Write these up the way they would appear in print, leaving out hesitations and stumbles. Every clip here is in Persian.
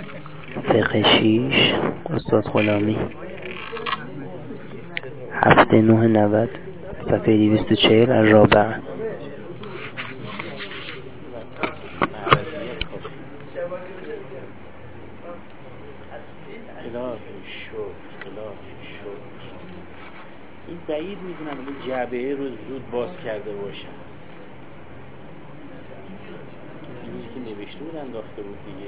فقه 6 استاد غلامی 7990 صفحه 240 الرابع. این بعید میدونم این جعبه رو زود باز کرده باشن. اینی که نوشته بود انداخته بود دیگه.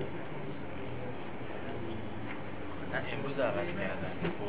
نه امروز عوض کردن.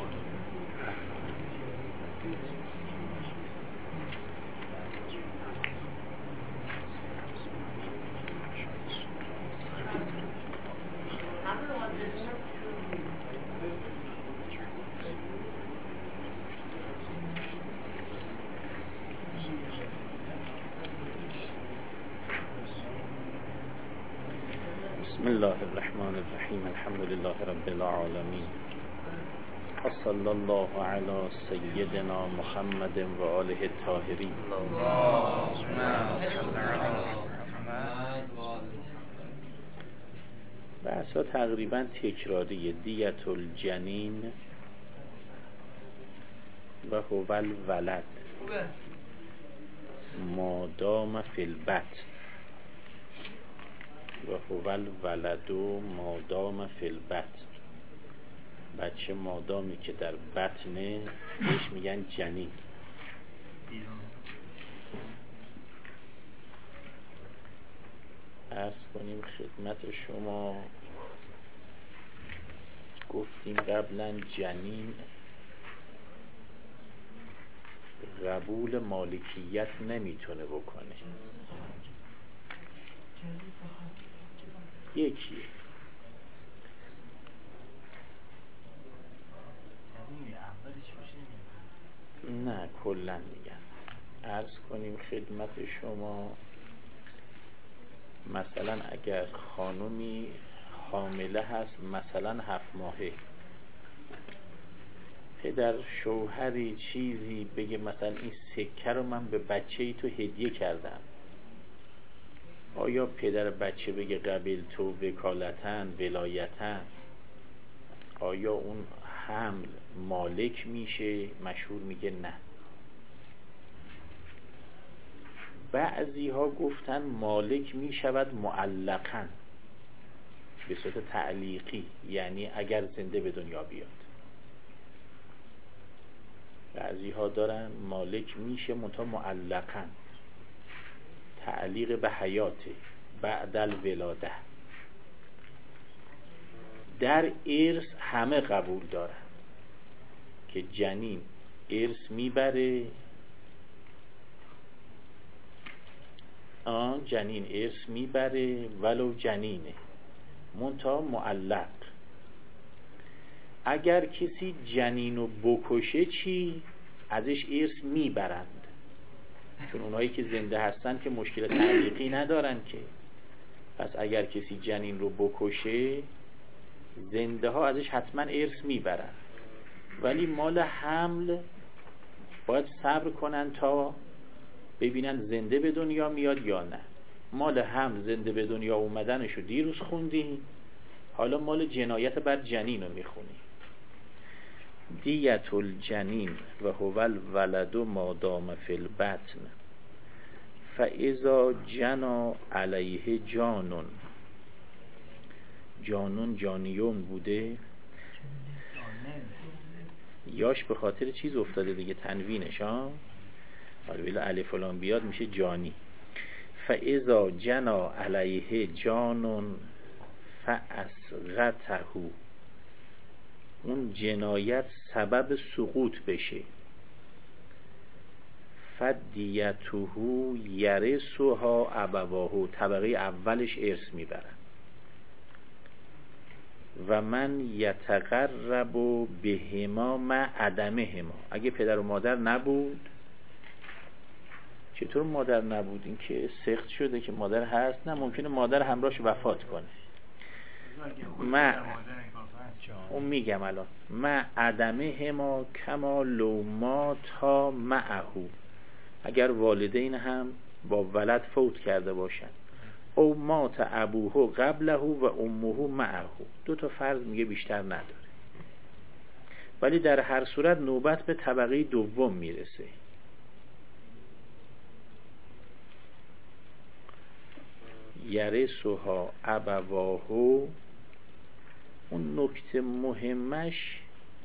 بسم الله الرحمن الرحیم. الحمد لله رب العالمین. صلی الله علی سیدنا محمد و آله الطاهرین. بحثا تقریبا تکراریه. دیت الجنین و هو الولد ما دام فی البطن و هو الولد ما دام فی البطن. بچه مادامی که در بطنه بهش میگن جنین. عرض کنیم خدمت شما، گفتیم قبلا جنین قبول مالکیت نمیتونه بکنه. یکیه. نه کلن میگن. عرض کنیم خدمت شما، مثلا اگر خانومی حامله هست، مثلا 7 ماهه، پدر شوهری چیزی بگه مثلا این سکه رو من به بچه ای تو هدیه کردم، آیا پدر بچه بگه قبل تو وکالتن ولایتن؟ آیا اون حمل مالک میشه؟ مشهور میگه نه. بعضی ها گفتن مالک میشود معلقاً به صورت تعلیقی، یعنی اگر زنده به دنیا بیاد. بعضی ها دارن مالک میشه منتها معلقاً، تعلیق به حیاته بعد الولاده. در ارث همه قبول دارن که جنین ارث میبره، جنین ارث میبره ولو جنینه، منتها معلق. اگر کسی جنینو بکشه چی؟ ازش ارث میبرند، چون اونایی که زنده هستن که مشکل تعلیقی ندارن که. پس اگر کسی جنین رو بکشه، زنده ها ازش حتما ارث میبرن، ولی مال حمل باید صبر کنن تا ببینن زنده به دنیا میاد یا نه. مال حمل زنده به دنیا اومدنشو دیروز خوندیم، حالا مال جنایت بر جنین رو میخونیم. دیت الجنین و هو الولد ما دام فی البطن فاذا جنا علیه جانون. جانون جانیون بوده، یاش به خاطر چیز افتاده دیگه، تنوینش ها. حالا بلا الف لام بیاد میشه جانی. فاذا جنا علیه جانون فاسقطه، اون جنایت سبب سقوط بشه. فدیته یرثها ابواه، طبقه اولش ارث میبرن. و من یتقرب بهما مع عدمهما. اگه پدر و مادر نبود، چطور مادر نبود؟ این که سخت شده که مادر هست؟ نه، ممکنه مادر همراهش وفات کنه. اون میگم الان مع عدمهما کما لو ماتا معه. اگر والدین هم با ولد فوت کرده باشن، او مات ابوه قبله و امه معه. 2 فرض میگه بیشتر نداره، ولی در هر صورت نوبت به طبقه دوم میرسه. یرثها ابواه، اون نکته مهمش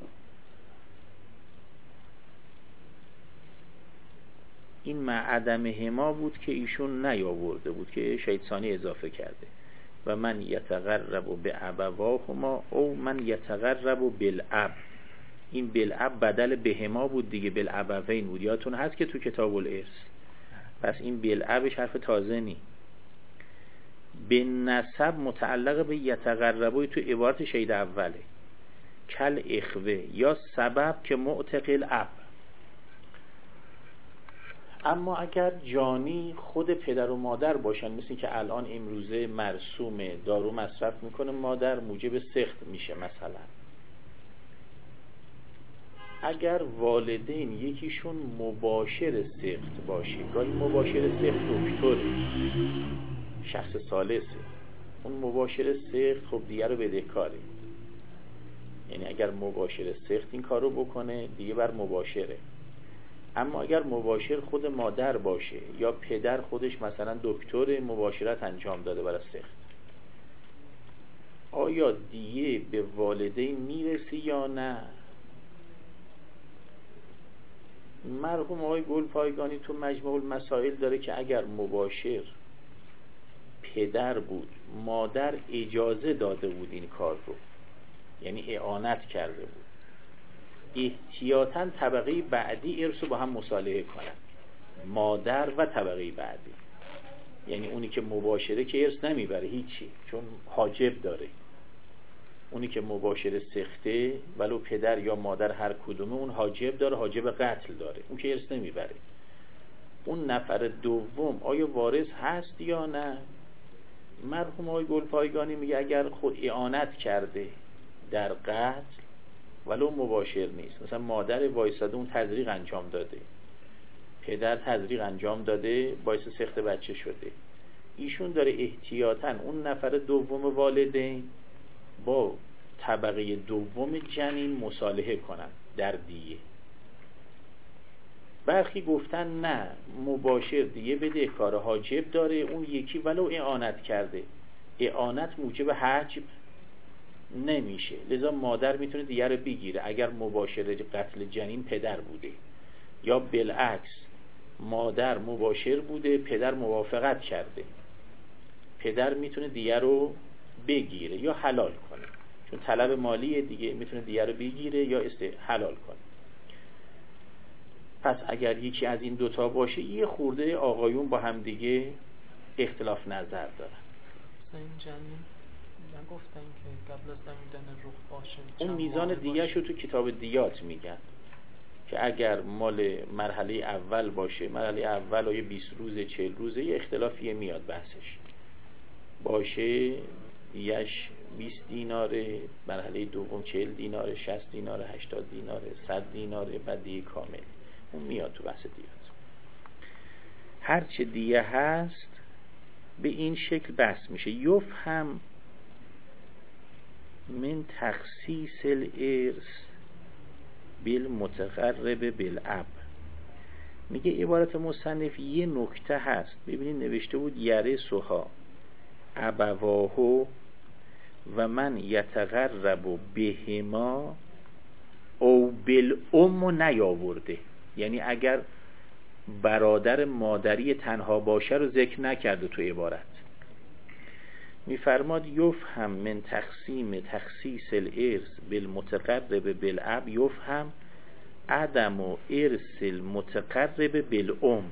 این معدم هما بود که ایشون نیاورده بود، که شهید ثانی اضافه کرده. و من یتقرب به ابواهما او من یتقرب بالاب. این بالاب بدل بهما بود دیگه، بالابوین بود، یادتون هست که تو کتاب الارث. پس این بالابش حرف تازه نی. به نسب متعلق به یتقربوی تو عبارت شهید اوله، کل اخوه یا سبب که معتقل اب. اما اگر جانی خود پدر و مادر باشن، مثل که الان امروزه مرسومه، دارو مصرف میکنه مادر، موجب سخت میشه. مثلا اگر والدین یکیشون مباشر سخت باشه، گاهی مباشر سخت دکتره، شخص ثالثه، اون مباشر سخت خب دیگه رو بدهکاره. یعنی اگر مباشر سخت این کارو بکنه دیگه بر مباشره. اما اگر مباشر خود مادر باشه یا پدر خودش مثلا دکتر مباشرت انجام داده برای سخت، آیا دیه به والدین میرسه یا نه؟ مرحوم آقای گلپایگانی تو مجموع المسائل داره که اگر مباشر پدر بود، مادر اجازه داده بود این کار رو، یعنی اعانت کرده بود، احتیاطاً طبقه بعدی ارث رو با هم مصالحه کنن، مادر و طبقه بعدی. یعنی اونی که مباشره که ارث نمیبره هیچی، چون حاجب داره. اونی که مباشر سخته ولو پدر یا مادر هر کدومه، اون حاجب داره، حاجب قتل داره، اون که ارث نمیبره. اون نفر دوم آیا وارث هست یا نه؟ مرحوم آقای گلپایگانی میگه اگر خود اعانت کرده در قتل ولو مباشر نیست، مثلا مادر وایساده اون تزریق انجام داده، پدر تزریق انجام داده، باعث سخت بچه شده، ایشون داره احتیاطاً اون نفر دوم والدین با طبقه دوم جنین مصالحه کنن در دیه. برخی گفتن نه، مباشر دیه بده، کار حاجب داره، اون یکی ولو اعانت کرده، اعانت موجب حجب نمیشه، لذا مادر میتونه دیگه رو بگیره اگر مباشر قتل جنین پدر بوده، یا بالعکس مادر مباشر بوده پدر موافقت کرده، پدر میتونه دیگه رو بگیره یا حلال کنه، چون طلب مالی دیگه، میتونه دیگه رو بگیره یا حلال کنه. پس اگر یکی از این دوتا باشه، یه خورده آقایون با هم دیگه اختلاف نظر دارن. این جنین نگفتن که قبل از دمیدن رخ باشه، اون میزان دیگه شو تو کتاب دیات میگن که اگر مال مرحله اول باشه، مرحله اول آیا 20 روزه 40 روزه، یه اختلافیه میاد بحثش باشه، یش 20 دیناره، مرحله دوم 40 دیناره، 60 دیناره، 80 دیناره، 100 دیناره، بعد دیگه کامل، اون میاد تو بحث دیات. هرچه دیگه هست به این شکل بحث میشه. یفهم من تخصیص الارث بالمتقرب بالاب. میگه عبارت مصنف یه نکته هست، ببینید نوشته بود یرثها ابواه و من یتقرب بهما او بالام نیاورده، یعنی اگر برادر مادری تنها باشه رو ذکر نکرده تو عبارت. میفرماد یفهم من تخصیص الارث بالمتقرب بالاب یفهم عدم و ارث المتقرب بالام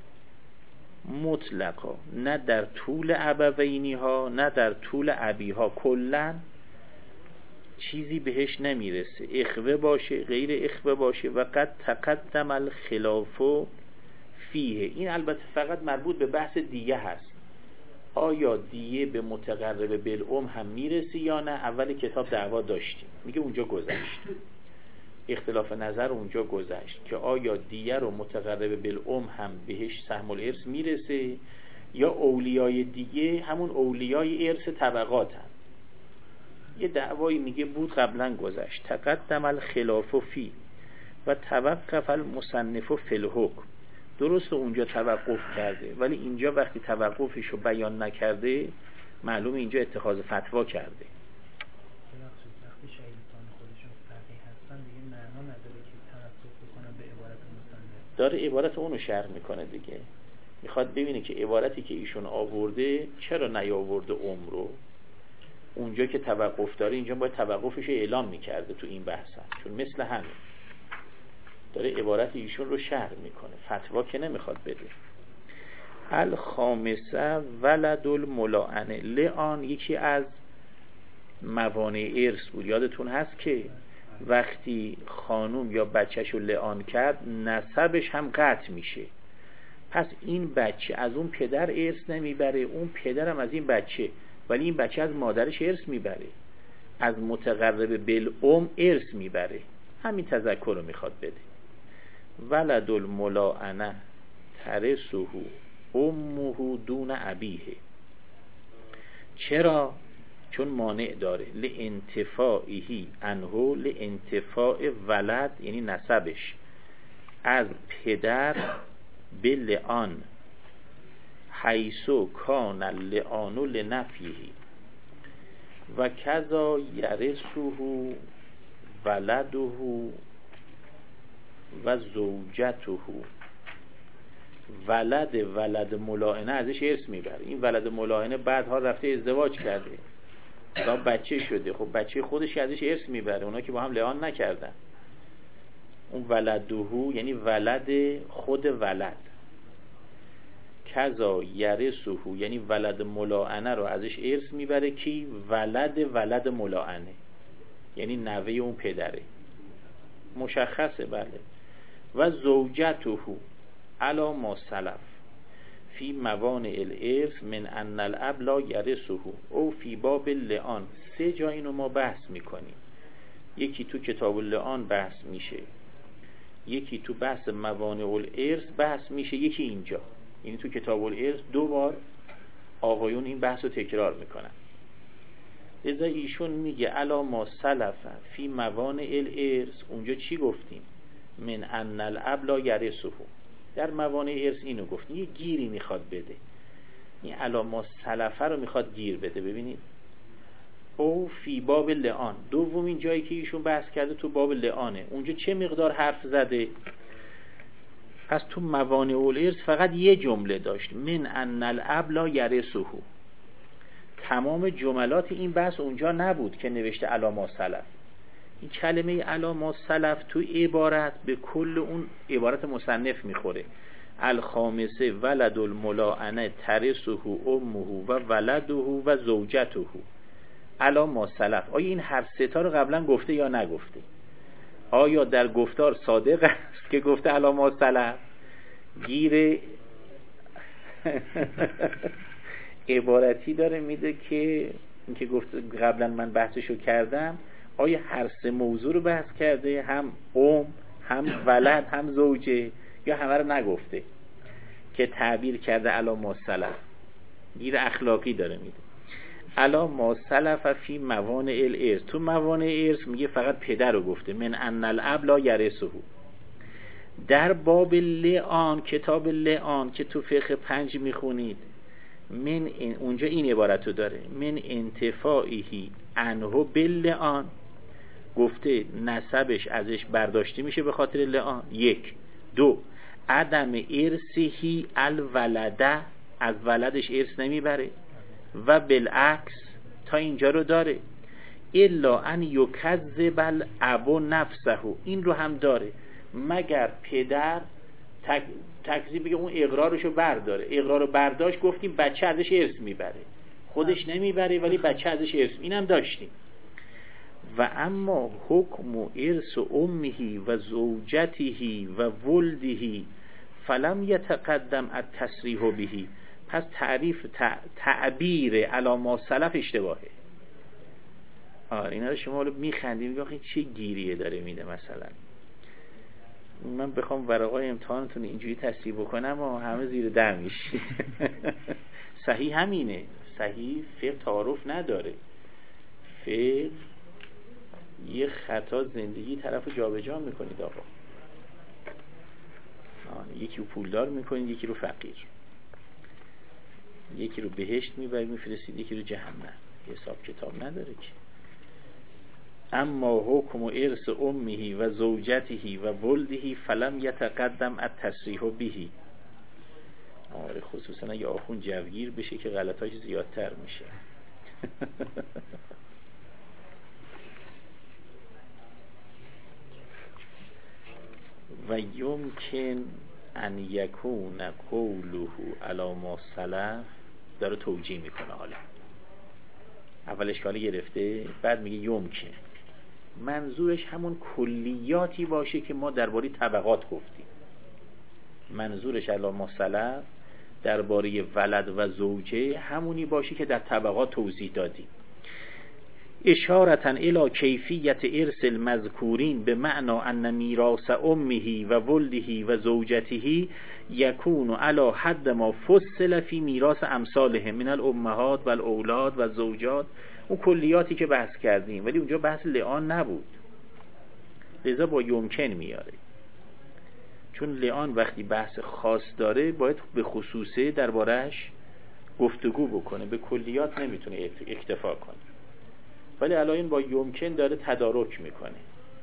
مطلقا، نه در طول ابوینی ها نه در طول ابی ها، کلا چیزی بهش نمیرسه، اخوه باشه غیر اخوه باشه. و قد تقدم الخلاف فیه، این البته فقط مربوط به بحث دیه هست، آیا دیه به متقرب بالام هم میرسه یا نه. اول کتاب دعوا داشتیم، میگه اونجا گذشت، اختلاف نظر اونجا گذشت که آیا دیه رو متقرب بالام هم بهش سهم الارث میرسه یا اولیای دیگه همون اولیای ارث طبقات هم. یه دعوایی میگه بود قبلا گذشت، تقدم الخلاف فی و توقف المصنف فی الحکم. درست اونجا توقف کرده ولی اینجا وقتی توقفشو بیان نکرده معلومه اینجا اتخاذ فتوا کرده. وقتی شهیدان خودشون فقیه هستن دیگه معنا نداره که توقف بکنن به عبارت مصنف. داره عبارت اونو شرح میکنه دیگه، میخواد ببینه که عبارتی که ایشون آورده چرا نیاورده رو. اونجا که توقف داره اینجا باید توقفش اعلام میکرده تو این بحث هم. چون مثل همین داره عبارت ایشون رو شرح میکنه، فتوا که نمیخواد بده. الخامسه ولد الملاعنه. لعان یکی از موانع ارث بود. یادتون هست که وقتی خانوم یا بچهشو لعان کرد نسبش هم قطع میشه. پس این بچه از اون پدر ارث نمیبره، اون پدرم از این بچه، ولی این بچه از مادرش ارث میبره، از متقرب بالام ارث میبره. همین تذکر رو میخواد بده. ولد الملاعنه ترثه امه دون ابیه. چرا؟ چون مانع داره. لانتفاعه عنه، لانتفاع ولد یعنی نسبش از پدر به لعان، حیثو کان اللعان لنفیه و کذا یرثه ولده و زوجته. ولد ملاعنه ازش ارث میبره. این ولد ملاعنه بعدها رفته ازدواج کرده، تا بچه شده، خب بچه خودش ازش ارث میبره، اونا که با هم لعان نکردن. اون ولده یعنی ولد خود ولد. کذا یرثه یعنی ولد ملاعنه رو ازش ارث میبره کی؟ ولد ملاعنه یعنی نوه اون پدره. مشخصه بله. و زوجته علی ما سلف فی موانع الارث من ان الاب لا یرثه او فی باب اللعان. 3 جا اینو ما بحث میکنیم. یکی تو کتاب اللعان بحث میشه، یکی تو بحث موانع الارث بحث میشه، یکی اینجا. یعنی تو کتاب الارث 2 بار آقایون این بحث رو تکرار میکنن. لذا ایشون میگه علا ما سلف فی موانع الارث. اونجا چی گفتیم؟ من ان الاب لا یرثه. در موانع ارث اینو گفتیم. یه گیری میخواد بده. این علا ما سلفه رو میخواد گیر بده. ببینید او فی باب لعان، دومین جایی که ایشون بحث کرده تو باب لعانه. اونجا چه مقدار حرف زده؟ پس تو موانع الارث فقط یه جمله داشت، من ان الاب لا یرثه. تمام جملات این بحث اونجا نبود که نوشته علا ما سلف. این کلمه علا ما سلف تو عبارت به کل اون عبارت مصنف میخوره. الخامسه ولد الملاعنه ترثه امه و ولده و زوجته علا ما سلف. آیا این هر 3 تا رو قبلا گفته یا نگفته؟ آیا در گفتار صادق است که گفته علا ما سلف؟ گیر عبارتی داره میده که اینکه گفت قبلا من بحثشو کردم، آیا هر 3 موضوع رو بحث کرده؟ هم هم ولد هم زوجه، یا همه رو نگفته که تعبیر کرده علا ما سلف؟ گیر اخلاقی داره میده. علا ما سلف فی موانع الارث. تو موانع ارث میگه فقط پدر رو گفته، من ان الاب لا یرثه. در باب لعان، کتاب لعان که تو فقه 5 میخونید، اونجا این عبارت رو داره، من انتفاعی عنه باللعان، گفته نسبش ازش برداشته میشه به خاطر لعان. 1 2 عدم ارثی الولده، از ولدش ارث نمیبره. و بالعکس تا اینجا رو داره، الا ان یکذب الاب نفسه، این رو هم داره، مگر پدر تکذیب بگه اون اقرارشو برداره. اقرارو برداشت گفتیم بچه ازش ارث میبره، خودش نمیبره ولی بچه ازش ارث، اینم داشتیم. و اما حکم ارث امه و زوجته و ولده فلم یتقدم التصریح به. پس تعبیر علی ما سلف اشتباهه. اینا رو شما میخندید میگه آخه چه گیریه داره میده. مثلا من بخوام ورقای امتحانتون اینجوری تصحیح بکنم و همه زیر در میشید. صحیح همینه، صحیح فقه تعارف نداره. فقه یه خطا زندگی طرف رو جابجا میکنید آقا. یکی رو پولدار میکنید، یکی رو فقیر، یکی رو بهشت میبرید میفرستید، یکی رو جهنم. حساب کتاب نداره که. اما حکم ارث امه و زوجته و ولده فلم یتقدم التصریح به. آره خصوصا اگه آخون جوگیر بشه که غلطاش زیادتر میشه. و یمکن ان یکون قوله علی ما سلف، داره توجیه میکنه. حالا اول اشکالی گرفته، بعد میگه یمکن، منظورش همون کلیاتی باشه که ما درباره طبقات گفتیم. منظورش علی ما سلف درباره ولد و زوجه همونی باشه که در طبقات توضیح دادیم. اشارتا الی کیفیت ارث المذکورین به معنی ان میراث امه و ولده و زوجته یکون علی حد ما فصل فی میراث امثالهم من الامهات و الاولاد و الزوجات. اون کلیاتی که بحث کردیم، ولی اونجا بحث لعان نبود، لذا با یمکن میاره. چون لعان وقتی بحث خاص داره باید به خصوصه درباره‌اش گفتگو بکنه، به کلیات نمیتونه اکتفا کنه. ولی الان با یمکن داره تدارک میکنه.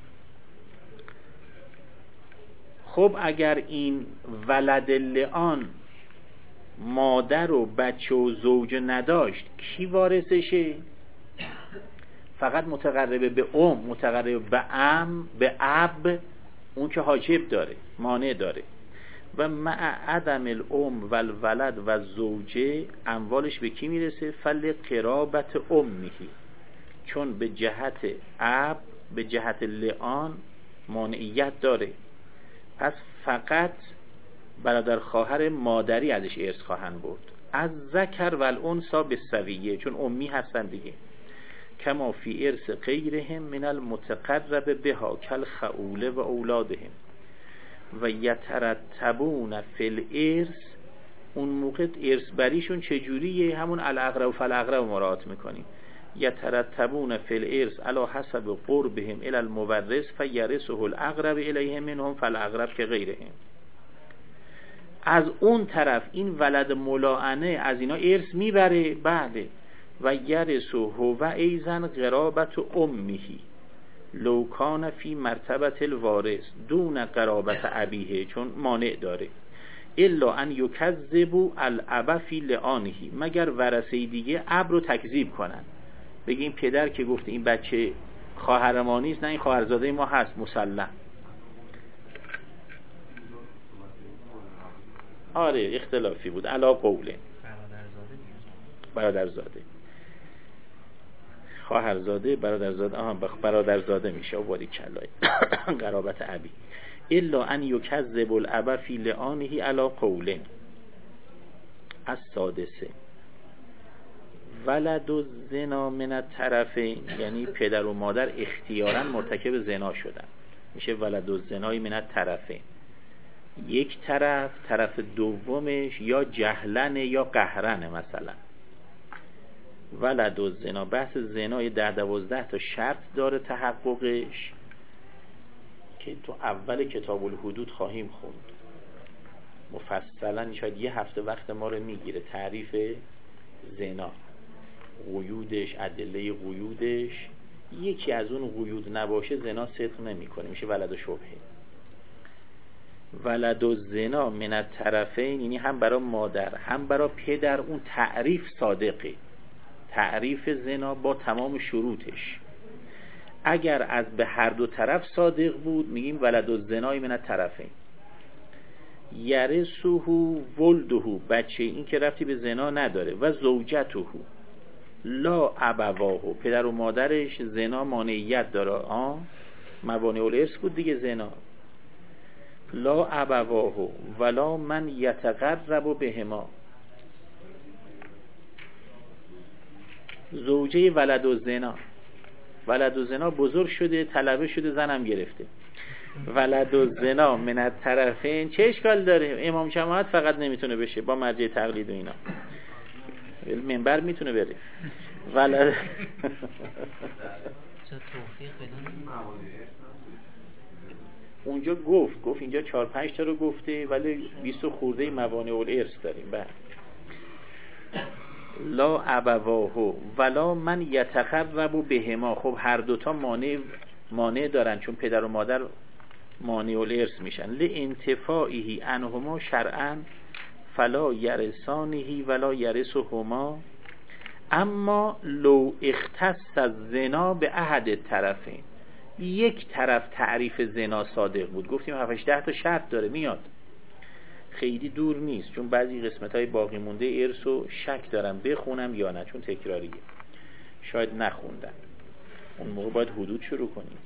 خب اگر این ولد لعان مادر و بچه و زوجه نداشت، کی وارثشه؟ فقط متقربه به متقربه به اب، اون که حاجب داره، مانع داره. و مع عدم الام و الولد و زوجه اموالش به کی میرسه؟ فل قرابت امهی، چون به جهت اب، به جهت لعان مانعیت داره. پس فقط برادر خواهر مادری ازش ارث خواهند برد. از ذکر و الانثی بالسویه، چون امی هستن دیگه. کما فی ارث غیرهم من المتقرب بها کالخؤله و اولادهم و یترتبون فی الارث. اون موقع ارث بریشون چجوریه؟ همون الاقرب و فالاقرب مراعات میکنیم. یترتبون فی الارث علی حسب قربهم الی المورث فیرثه الاقرب الیهم منهم فالاقرب که غیرهم. از اون طرف این ولد ملاعنه از اینا ارث میبره. بله. و یرثه و ایزن قرابت امهی لو کان فی مرتبت الوارث دون قرابت ابیه، چون مانع داره. الا ان یکذبوا الاب فی لعانه، مگر ورثه دیگه اب رو تکذیب کنن، بگیم پدر که گفته این بچه خواهر ما نیست، نه این خواهرزاده ما هست مسلم. آره اختلافی بود علا قوله. برادرزاده خواهرزاده برادرزاده برادرزاده میشه. واری کلای قرابت ابی. الا ان یکذب الاب فی لعانه علا قوله. السادسه ولد الزنا من الطرفین، یعنی پدر و مادر اختیاراً مرتکب زنا شدن، میشه ولد الزنا من الطرفین. یک طرف دومش یا جهلن یا قهرن. مثلا ولد الزنا، بحث زنای 10-12 تا شرط داره تحققش که تو اول کتاب الحدود خواهیم خوند مفصلا، شاید یه هفته وقت ما رو میگیره. تعریف زنا، قیودش، ادله قیودش. یکی از اون قیود نباشه زنا صدق نمیکنه، میشه ولد و شبهه. ولد الزنا من الطرفین، یعنی هم برای مادر هم برای پدر اون تعریف صادقه، تعریف زنا با تمام شروطش. اگر از به هر دو طرف صادق بود میگیم ولد الزنا من الطرفین. یرثه ولده، بچه این که رفتی به زنا نداره. و زوجته لا ابواه، پدر و مادرش زنا مانعیت داره. موانع الارث بود دیگه زنا. لا ابواه ولا من یتقرب بهما. زوجه ولد الزنا، ولد الزنا بزرگ شده، طلبه شده، زنم گرفته. ولد و زنا من الطرفین چه اشکال داره؟ امام جماعت فقط نمیتونه بشه با مرجع تقلید و اینا، منبر میتونه بره. ولد اونجا گفت اینجا 4-5 تا رو گفته ولی 20 خورده موانع الارث داریم. بعد لا ابواه ولا من یتقرب بهما، خب هر دوتا مانع دارن چون پدر و مادر مانع الارث میشن. لانتفاعه عنهما شرعا فلا یرثانه ولا یرثهما، اما لو اختص الزنا به احد الطرفین، یک طرف تعریف زنا صادق بود، گفتیم 7-8 تا شرط داره میاد، خیلی دور نیست، چون بعضی قسمت‌های باقی مونده ارث و شک دارم بخونم یا نه چون تکراریه، شاید نخوندن، اون موقع باید حدود شروع کنید.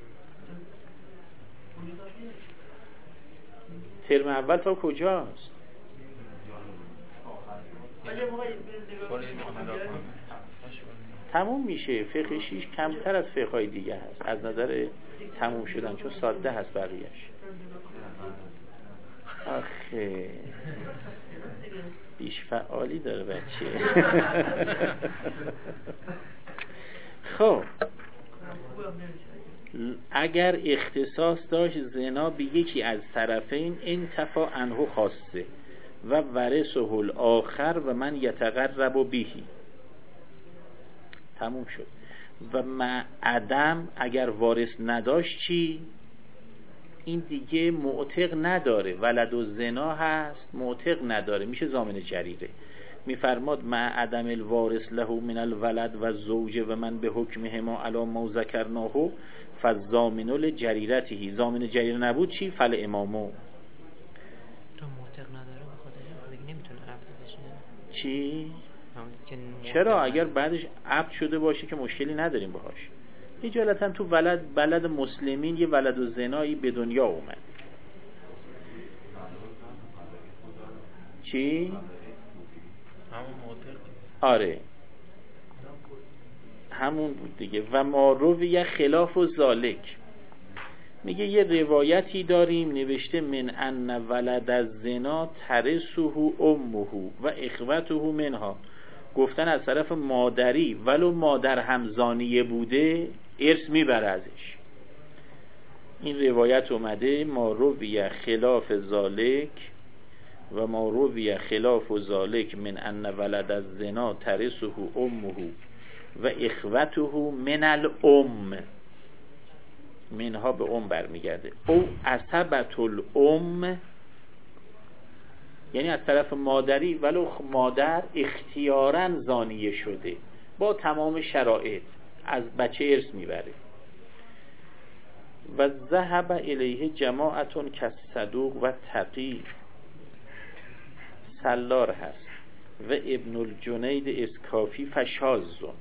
ترم اول تا کجاست؟ تموم میشه. فقه 6 کمتر از فقه‌های دیگه هست از نظر تموم شدن، چون ساده هست بقیهش. آخه بیش فعالی داره بچه. خب اگر اختصاص داشت زنا به یکی از طرفین انتفا عنه خاصه و ورثه الاخر و من یتقرب بهی، تموم شد. و مع عدم اگر وارث نداشت چی؟ این دیگه معتق نداره، ولد و زنا هست معتق نداره، میشه ضامن جریره. میفرماد مع عدم الوارث له من الولد و زوجه و من به حکمهما علی ما ذکرناه فالضامن لجریرته، ضامن جریره نبود چی؟ فل امامو. تو معتق نداره بخاطر دیگه نمیتونه عبد بشه. چی؟ چرا؟ اگر بعدش عبد شده باشه که مشکلی نداریم باهاش. اجالتا تو بلد مسلمین یه ولد و زنایی به دنیا اومد. چی؟ همون معتق. آره همون بود دیگه. و ما روی خلاف و ذالک، میگه یه روایتی داریم نوشته من ان ولد الزنا ترثه امه و اخوته منها، گفتن از طرف مادری ولو مادر همزانیه بوده ارث میبره ازش. این روایت اومده ما روی خلاف ذالک و ما روی خلاف ذالک من ان ولد الزنا ترثه امه و اخوته من الام، منها به ام برمیگرده، او عصبت الام، یعنی از طرف مادری ولو مادر اختیاراً زانیه شده با تمام شرایط از بچه ارث میبره. و ذهب الیه جماعتون کالصدوق و تقی، سلار هست، و ابن الجنید اسکافی فشاذون.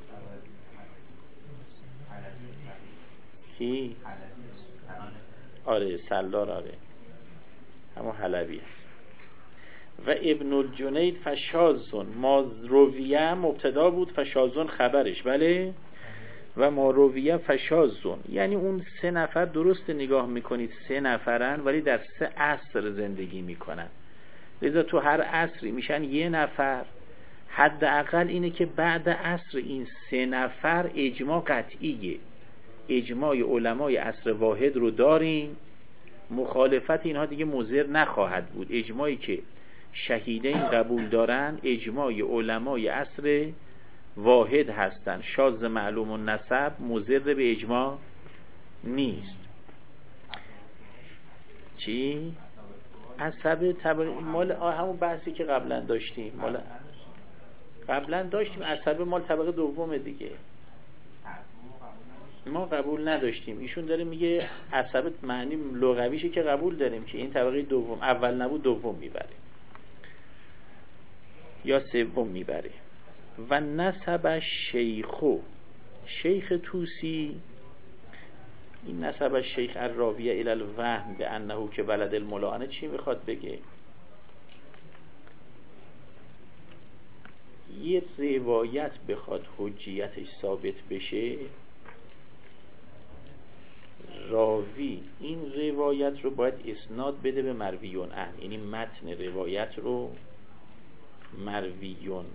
کی؟ آره سلار، آره همون حلبی هست. و ابن الجنید فشاذون، ما رویه مبتدا بود، فشاذون خبرش، بله. و ما رویه فشاذون، یعنی اون 3 نفر درست نگاه میکنید 3 نفرن ولی در 3 عصر زندگی میکنن، لذا تو هر عصری میشن 1 نفر. حداقل اینه که بعد عصر این 3 نفر اجماع قطعیه، اجماع علمای عصر واحد رو داریم، مخالفت اینها دیگه مضر نخواهد بود. اجماعی که شهیدین قبول دارن اجماع علمای عصر واحد هستن، شاذ معلوم النسب مضر به اجماع نیست. چی؟ عصب طبقه مال همون بحثی که قبلا داشتیم، عصب مال طبقه دومه دیگه، ما قبول نداشتیم. ایشون داره میگه عصب معنی لغویشه که قبول داریم که این طبقه دوم، اول نبود دوم میبره یا سوم میبره. و نسب شیخو، شیخ توسی، این نسب شیخ الراویه الی الوهم به انه که ولد الملعنه چی میخواد بگه؟ یه روایت بخواد حجیتش ثابت بشه راوی این روایت رو باید اسناد بده به مرویون عنه، یعنی متن روایت رو مرویون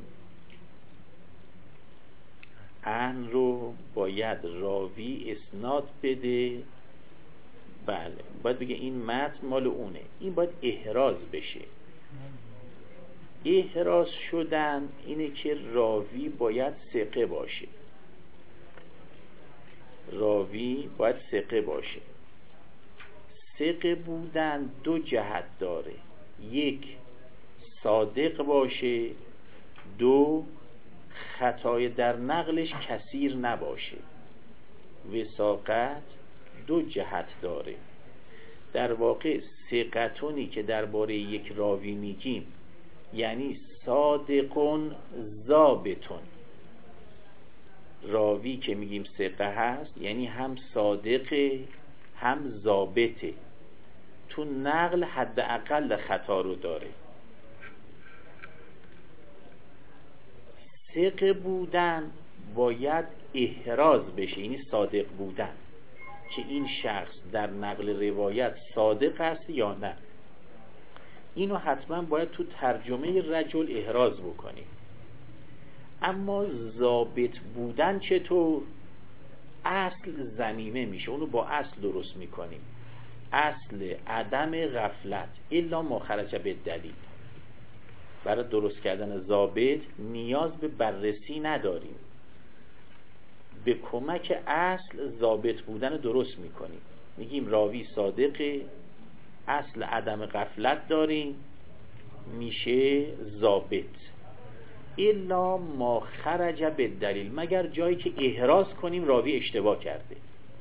عنه رو باید راوی اسناد بده. بله باید بگه این متن مال اونه. این باید احراز بشه. احراز شدن اینه که راوی باید ثقه باشه. راوی باید ثقه باشه. ثقه بودن دو جهت داره: یک صادق باشه، دو خطای در نقلش کثیر نباشه. وثاقت دو جهت داره. در واقع ثقتونی که درباره یک راوی میگیم یعنی صادقون ضابطون. راوی که میگیم ثقه هست یعنی هم صادقه هم ضابطه، تو نقل حداقل خطا رو داره. ثقه بودن باید احراز بشه، یعنی صادق بودن که این شخص در نقل روایت صادق است یا نه. اینو حتما باید تو ترجمه رجل احراز بکنیم. اما ضابط بودن چطور؟ اصل ضمیمه میشه، اونو با اصل درست میکنیم. اصل عدم غفلت الا ما خرج بالدلیل. برای درست کردن ضابط نیاز به بررسی نداریم، به کمک اصل ضابط بودن درست میکنیم. میگیم راوی صادقه، اصل عدم غفلت داریم، میشه ضابط. الا ما خرج بالدلیل، مگر جایی که احراز کنیم راوی اشتباه کرده.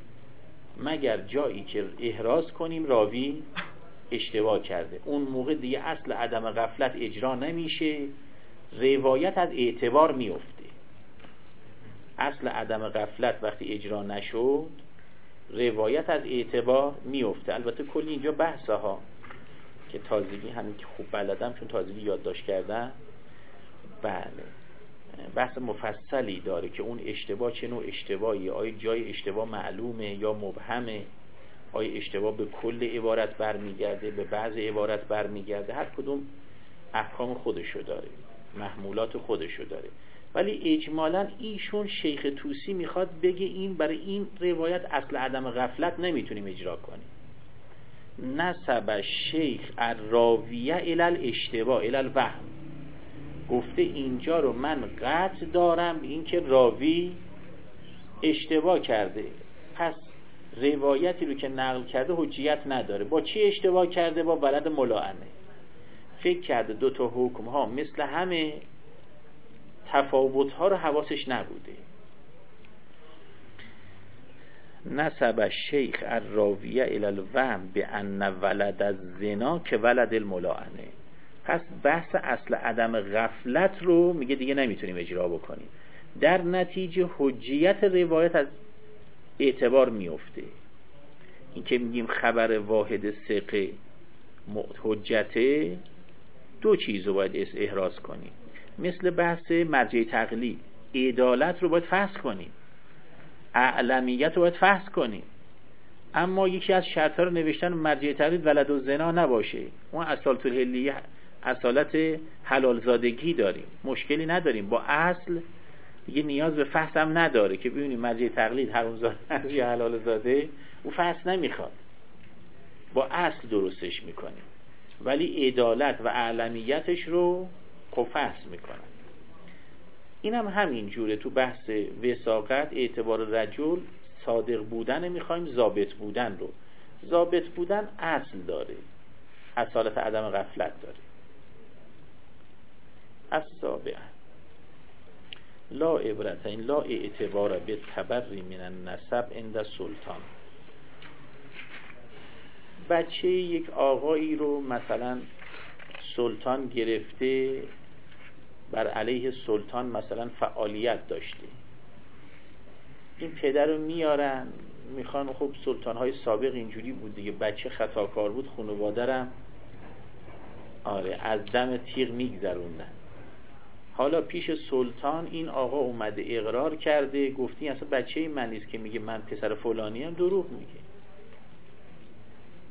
مگر جایی که احراز کنیم راوی اشتباه کرده، اون موقع دیگه اصل عدم غفلت اجرا نمیشه، روایت از اعتبار میفته. اصل عدم غفلت وقتی اجرا نشد روایت از اعتبار میفته. البته کلی اینجا بحثه ها که تازگی همین که خوب بلدم چون تازگی یادداشت کردم، بله بحث مفصلی داره که اون اشتباه چه نوع اشتباهی، آیا جای اشتباه معلومه یا مبهمه، آیا اشتباه به کل عبارت برمیگرده به بعض عبارت برمیگرده. هر کدوم احکام خودشو داره، محمولات خودشو داره. ولی اجمالاً ایشون شیخ طوسی میخواد بگه این برای این روایت اصل عدم غفلت نمیتونیم اجرا کنیم. نسب شیخ الراویه الی الاشتباه الی الوهم، گفته اینجا رو من قطع دارم به این که راوی اشتباه کرده، پس روایتی رو که نقل کرده حجیت نداره. با چی اشتباه کرده؟ با ولد ملاعنه. فکر کرده دو تا حکم ها مثل همه، تفاوت ها رو حواسش نبوده. نسب الشیخ الراویه الی الوهم بان ولد الزنا که ولد الملاعنه. پس بحث اصل عدم غفلت رو میگه دیگه نمیتونیم اجرا بکنیم، در نتیجه حجیت روایت از اعتبار میفته. این که میگیم خبر واحد ثقه حجته، دو چیز رو باید احراز کنیم. مثل بحث مرجع تقلید، عدالت رو باید فحص کنیم، اعلمیت رو باید فحص کنیم. اما یکی از شرط‌ها رو نوشتن مرجع تقلید ولد الزنا نباشه. اون اصالت الحلیه اصالت حلال زادگی داریم، مشکلی نداریم. با اصل دیگه نیاز به فحص هم نداره که ببینیم مرجع تقلید حرام زاده یا حلال زاده، او فحص نمیخواد، با اصل درستش میکنیم. ولی عدالت و اعلمیتش رو فحص میکنن. این هم همین جوره. تو بحث وثاقت اعتبار رجل صادق بودن میخوایم، ضابط بودن رو. ضابط بودن اصل داره، اصالت عدم غفلت داره. السابعه لا عبرت این لا اعتبار به تبری من النسب عند سلطان. بچه یک آقایی رو مثلا سلطان گرفته، بر علیه سلطان مثلا فعالیت داشته، این پدر رو میارن میخوان، خب سلطان‌های سابق اینجوری بود دیگه، بچه خطاکار بود، خانواده‌رم آره از دم تیغ میگذروندن. حالا پیش سلطان این آقا اومده اقرار کرده، گفتی اصلا بچه من نیست که میگه من پسر فلانی ام، دروغ میگه.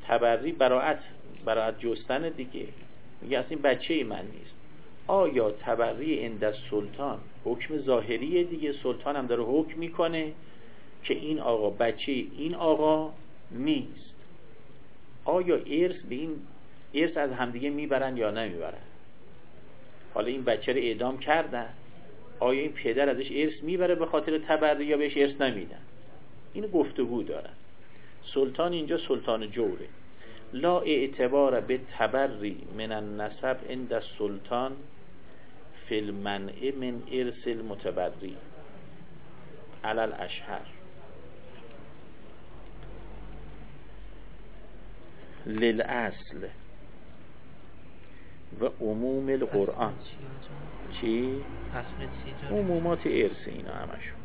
تبری براعت جستن دیگه. میگه اصلا این بچه من نیست. آیا تبری عند السلطان حکم ظاهریه دیگه، سلطان هم داره حکم میکنه که این آقا بچه این آقا نیست. آیا ارث از همدیگه میبرن یا نمیبرن؟ حالا این بچه رو اعدام کردن، آیا این پدر ازش ارث میبره به خاطر تبری یا بهش ارث نمیدن؟ این گفتگو دارن. سلطان اینجا سلطان جوره. لا اعتبار به تبری من النسب عند السلطان فی المنع من ارث المتبری علی الاشهر. للاصل و عموم القرآن. چی؟ عمومات ارث اینا همشون.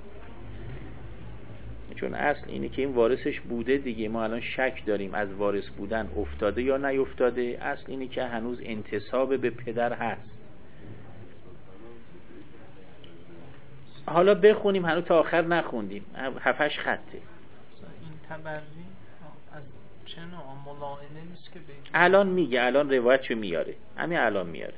چون اصل اینه که این وارثش بوده دیگه، ما الان شک داریم از وارث بودن افتاده یا نیفتاده. اصل اینه که هنوز انتساب به پدر هست. حالا بخونیم، هنوز تا آخر نخوندیم، 7-8 خطه. این تبری از چه نوع ملاعنه نیست که بگیم؟ الان میگه، الان روایتشو میاره، همین الان میاره.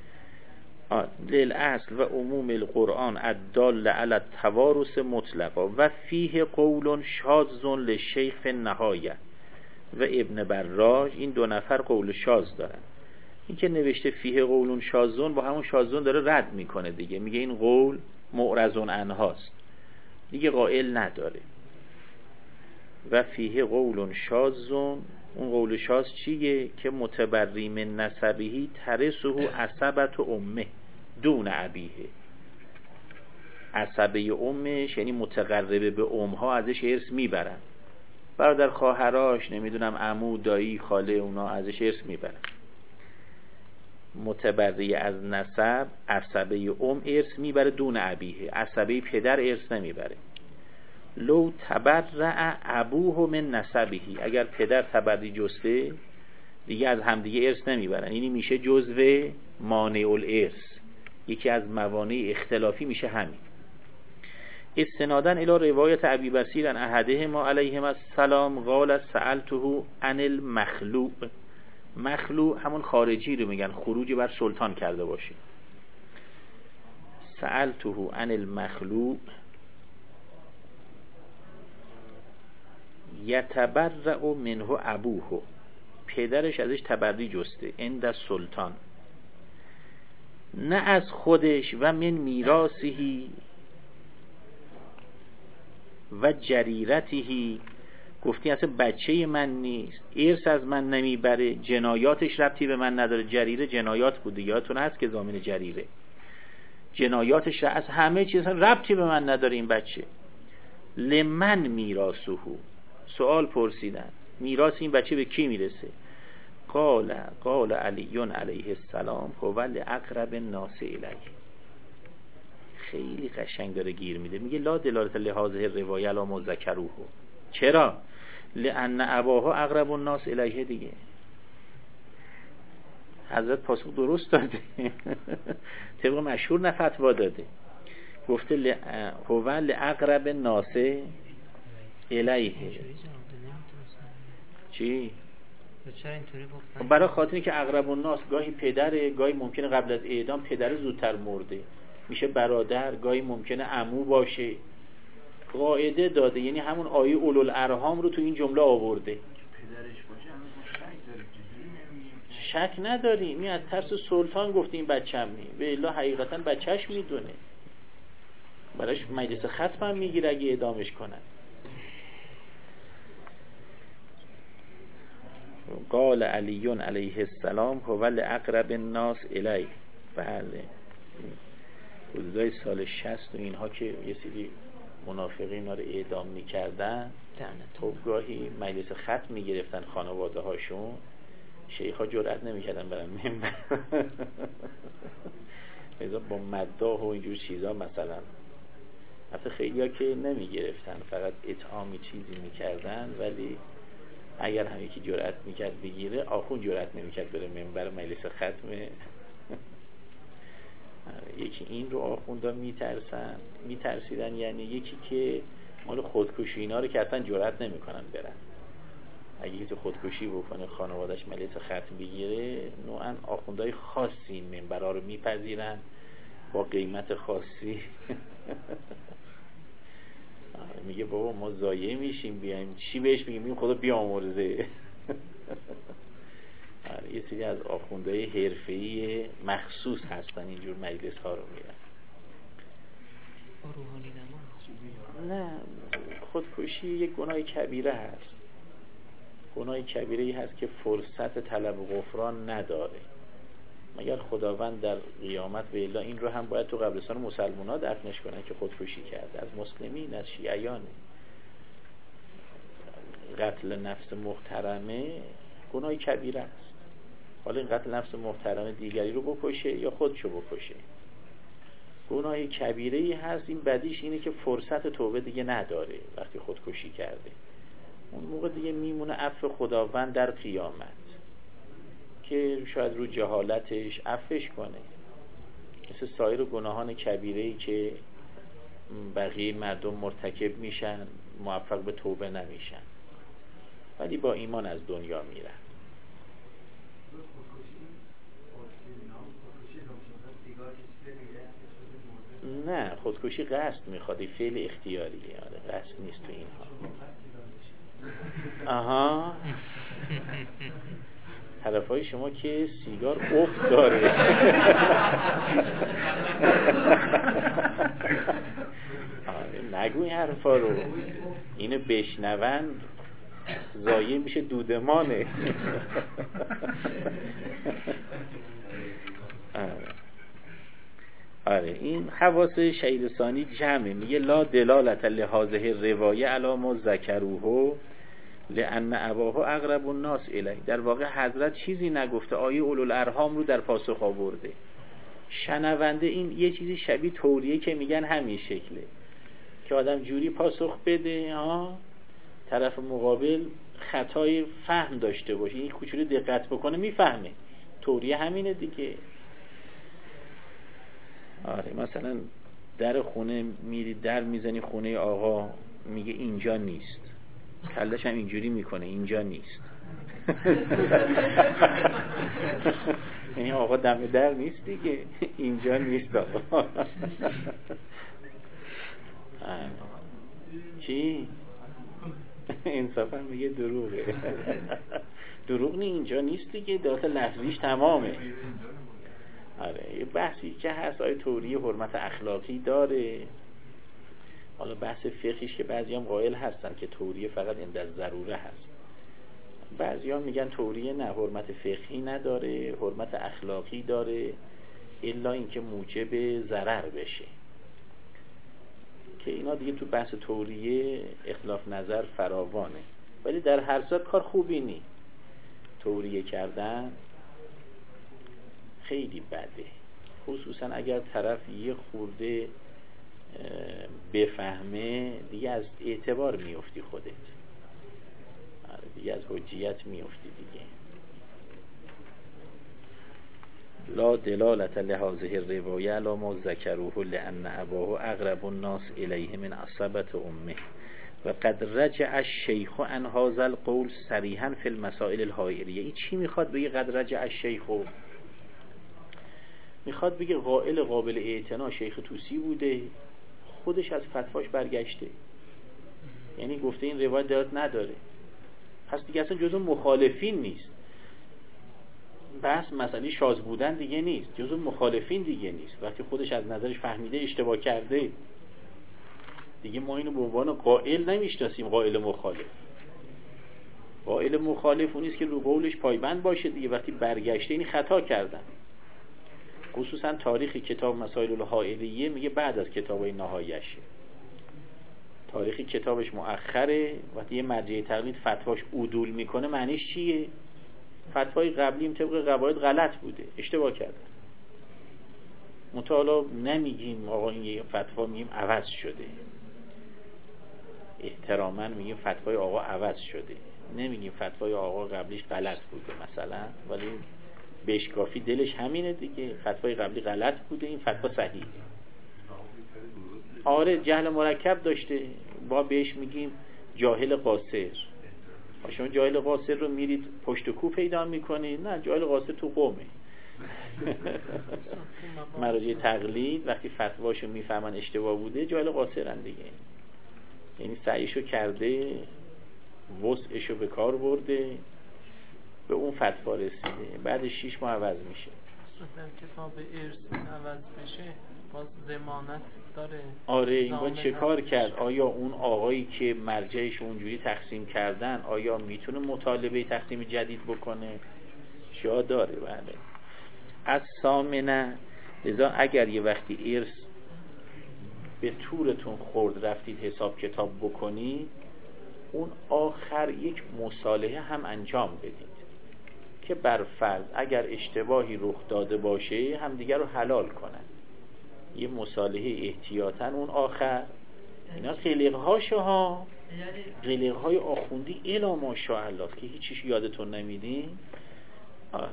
للاصل و عموم القرآن الدال علی التوارث مطلقا و فیه قول شاذ للشیخ نهایه و ابن براج. این دو نفر قول شاذ دارن. این که نوشته فیه قول شاذ با همون شاذ داره رد میکنه دیگه، میگه این قول معرض عنهاست دیگه، قائل نداره. و فیه قول شاذ، اون قول شاذ چیه؟ که متبری من نسبهی ترثه عصبت امه دون ابیه. عصبه امش یعنی متقربه به امها ازش ارث میبرن، برادر خواهراش، نمیدونم عمو دایی خاله، اونا ازش ارث میبرن. متبری از نسب عصبه ام ارث میبره دون ابیه، عصبه پدر ارث نمیبره. لو تبرع ابوه من نسبهی، اگر پدر تبری جسته دیگه از همدیگه ارث نمیبرن. اینی میشه جزو مانع الارث، یکی از موانع اختلافی میشه همین. استنادن الی روایت ابی بصیر عن احدهما علیهم السلام قال سألته عن المخلوع. مخلوع همون خارجی رو میگن، خروج بر سلطان کرده باشه. سألته عن المخلوع یتبرع منه ابوه، پدرش ازش تبری جسته. عند سلطان، نه از خودش، و من میراثهی و جریرتهی. گفتی اصلا بچه من نیست، ارث از من نمیبره، جنایاتش ربطی به من نداره. جریره جنایات بوده، یادتون هست که ضامن جریره جنایاتش از همه چیز ربطی به من نداره این بچه. لمن میراثه، سوال پرسیدن میراث این بچه به کی میرسه؟ قال علی علیه السلام هو لاقرب الناس الیه. خیلی قشنگ داره گیر میده، میگه لا دلالت لهذه الروایه علی ما ذکروه. چرا؟ لان اباها اقرب الناس الیه دیگه. حضرت پاسخ درست داده طبق مشهور نه فتوا داده، گفته هو لاقرب الناس الیه. چی؟ برای خاطری که اقرب الناس گاهی پدره، گاهی ممکنه قبل از اعدام پدر زودتر مرده، میشه برادر، گاهی ممکنه عمو باشه. قاعده داده، یعنی همون آیه اولوالارحام رو تو این جمله آورده. پدرش باشه همه شک نداریم، این از ترس سلطان گفته این بچه‌م نی، به الا حقیقتا بچهش میدونه، براش مجلس ختم هم میگیره اگه اعدامش کنن. قال علی علیه السلام هو لاقرب الناس الیه. بله، حدودای سال 60 و اینها که یه سری منافقین رو اعدام میکردن، خب گاهی مجلس ختم میگرفتن خانواده هاشون، شیخ ها جرئت نمیکردن برن منبر مثلا با مداح و اینجور چیزا، مثلا حتی خیلی ها که نمیگرفتن، فقط اطعامی چیزی میکردن، ولی اگر هم یکی جرئت میکرد بگیره، آخون جرئت نمیکرد بره منبر مجلس ختم یکی این رو آخوندا میترسیدن، یعنی یکی که مال خودکشی اینا رو که اصلا جرئت نمیکنن برن. اگه کسی خودکشی بکنه خانواده‌اش ملیت ختم بگیره، نوعا آخوندهای خاصی این منبرها رو میپذیرن با قیمت خاصی. میگه بابا ما ضایع میشیم، بیایم چی بهش بگیم؟ خدا بیامرزه. یه سری از آخوندهای حرفه‌ای مخصوص هستن اینجور مجلس ها رو میرن. روحانی نما نه، خودکشی یک گناه کبیره هست. گناه کبیره‌ای هست که فرصت طلب غفران نداره، مگر خداوند در قیامت و الا این رو هم باید تو قبرستان مسلمان‌ها دفنش کنن که خودکشی کرده. از مسلمین، از شیعیان. قتل نفس محترمه گناه کبیره است. حالا این قتل نفس محترمه دیگری رو بکشه یا خودشو بکشه، گناه کبیره‌ای هست. این بدیش اینه که فرصت توبه دیگه نداره. وقتی خودکشی کرده اون موقع دیگه میمونه عفو خداوند در قیامت که شاید رو جهالتش عفوش کنه، مثل سایر گناهان کبیره‌ای که بقیه مردم مرتکب میشن موفق به توبه نمیشن ولی با ایمان از دنیا میرن. نه، خودکشی قصد میخواد، فعل اختیاریه. آره، قصد نیست تو اینها. آها، طرفای شما که سیگار افت داره. آره، نگو این حرفا رو، اینو بشنون ضایع میشه دودمانه. آره، این حواس شهید ثانی جمعه. میگه لا دلالت لهذه الروایه علی ما ذکروه لان اباه اقرب الناس الیه. در واقع حضرت چیزی نگفته، آیه اولوالارحام رو در پاسخ آورده. شنونده این یه چیزی شبیه توریه که میگن همین شکله که آدم جوری پاسخ بده طرف مقابل خطای فهم داشته باشه، این کوچولو دقت بکنه میفهمه. توریه همینه دیگه. آره، مثلا در خونه میری، در میزنی خونه آقا، میگه اینجا نیست، کلش هم اینجوری میکنه اینجا نیست. یعنی آقا دم در نیست دیگه، اینجا نیست آقا. چی؟ انصافا میگه دروغه. دروغ نی، اینجا نیست دیگه، دات لفظیش تمامه. آره، یه بحثی که هست آیه توریه حرمت اخلاقی داره. حالا بحث فقهیش که بعضی هم قائل هستن که توریه فقط عند الضروره هست، بعضی هم میگن توریه نه، حرمت فقهی نداره، حرمت اخلاقی داره، الا اینکه موجب ضرر بشه، که اینا دیگه تو بحث توریه اختلاف نظر فراوانه. ولی در هر صورت کار خوبی نی. توریه کردن خیلی بده، خصوصا اگر طرف یه خورده بفهمه دیگه از اعتبار میفتی خودت، دیگه از حجیت میفتی دیگه. لا دلالت لهذه الروایه علی ما ذکروه لان اباه اقرب الناس الیه من عصبة امه و قد رجع الشیخ عن هذا القول صریحا فی المسائل الحائریه. این چی میخواد بگه؟ قد رجع الشیخ، میخواد بگه قائل قابل اعتنا شیخ طوسی بوده، خودش از فتواش برگشته، یعنی گفته این روایت دلالت نداره، پس دیگه اصلا جزو مخالفین نیست. بس مسئله شاذ بودن دیگه نیست، جزو مخالفین دیگه نیست. وقتی خودش از نظرش فهمیده اشتباه کرده دیگه ما اینو به عنوان قائل نمیشناسیم. قائل مخالف، قائل مخالف اون نیست که رو قولش پایبند باشه دیگه. وقتی برگشته این خطا کردن. خصوصا تاریخ کتاب مسائل الحائریه میگه بعد از کتابای نهاییشه، تاریخ کتابش مؤخره. وقتی یه مرجع تقلید فتواش عدول میکنه معنیش چیه؟ فتوای قبلیم طبق قواعد غلط بوده، اشتباه کردن. مطالعه نمیگیم آقا این فتوا، میگیم عوض شده، احتراما میگیم فتوای آقا عوض شده، نمیگیم فتوای آقا قبلیش غلط بوده مثلا، ولی بشکافی دلش همینه دیگه، فتوای قبلی غلط بوده، این فتوا صحیحه. آره، جهل مرکب داشته، با بهش میگیم جاهل قاصر. شما جاهل قاصر رو میرید پشت کو پیدا میکنید؟ نه، جاهل قاصر تو قومه. مراجع تقلید وقتی فتواشو میفهمن اشتباه بوده، جاهل قاصرن دیگه. یعنی سعیشو کرده، وسعشو به کار برده، به اون فتوا رسیده، بعد 6 ماه عوض میشه. در کتاب ارث عوض بشه باز ضمانت داره. آره، این باید چه کار کرد؟ آیا اون آقایی که مرجعش اونجوری تقسیم کردن آیا میتونه مطالبه تقسیم جدید بکنه؟ جا داره. بله. از سامنه، لذا اگر یه وقتی ارث به طورتون خورد رفتید حساب کتاب بکنید، اون آخر یک مصالحه هم انجام بدید که بر فرض اگر اشتباهی رخ داده باشه همدیگر رو حلال کنن. یه مصالحه احتیاطاً اون آخر. اینا قلق‌هاشه ها، قلق‌های آخوندی الا ماشاءالله که هیچیش یادتون نمیدین. آره.